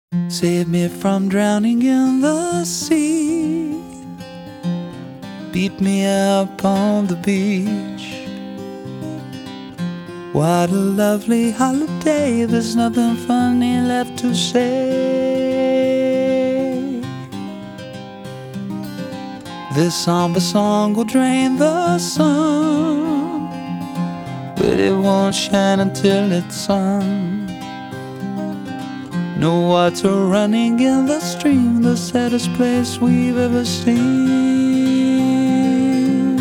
Save me from drowning in the sea. Beat me up on the beach. What a lovely holiday, there's nothing funny left to say. This somber song will drain the sun, but it won't shine until it's sung. No water running in the stream, the saddest place we've ever seen.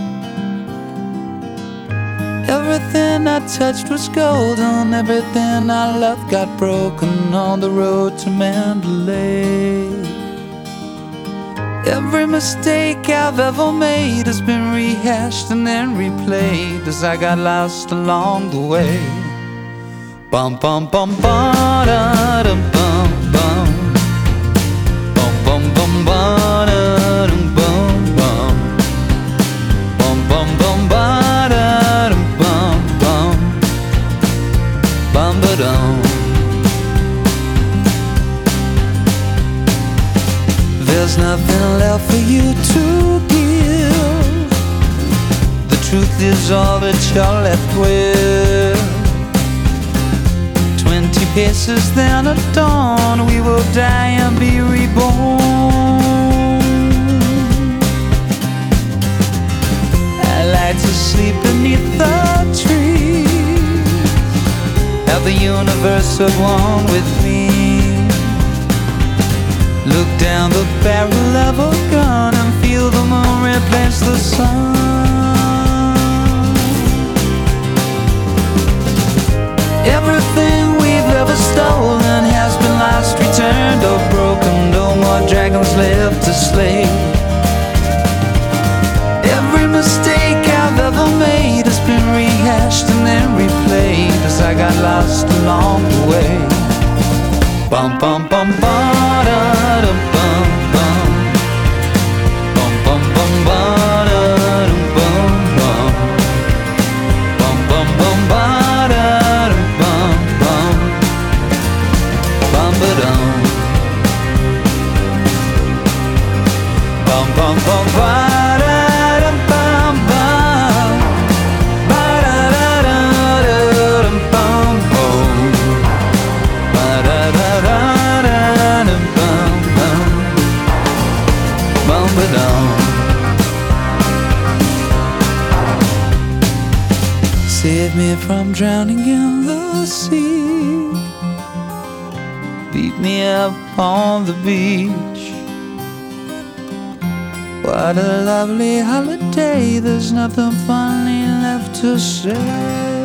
Everything I touched was golden, everything I loved got broken on the road to Mandalay. Every mistake I've ever made has been rehashed and then replayed as I got lost along the way. Bum bum bum ba da dum bum bum. Bum bum bum ba da dum bum bum. Bum bum bum ba da dum bum bum. Bum ba dum. There's nothing left for you to give. The truth is all that you're left with. 20 paces, then at dawn we will die and be reborn. I like to sleep beneath the trees, have the universe at one with me. Look down the barrel of a gun and feel the moon replace the sun. Everything we've ever stolen has been lost, returned or broken. No more dragons left to slay. Every mistake I've ever made has been rehashed and then replayed as I got lost along the way. Bum bum bum ba da dum bum bum. Bum bum bum ba da dum bum bum. Bum bum bum ba da dum bum bum. Bum ba dum. Bum bum bum ba da dum bum bum. Ba da da da da dum bum bum. Ba da da da da dum bum bum. Bum ba dum. Save me from drowning in the sea. Beat me up on the beach. What a lovely holiday, there's nothing funny left to say.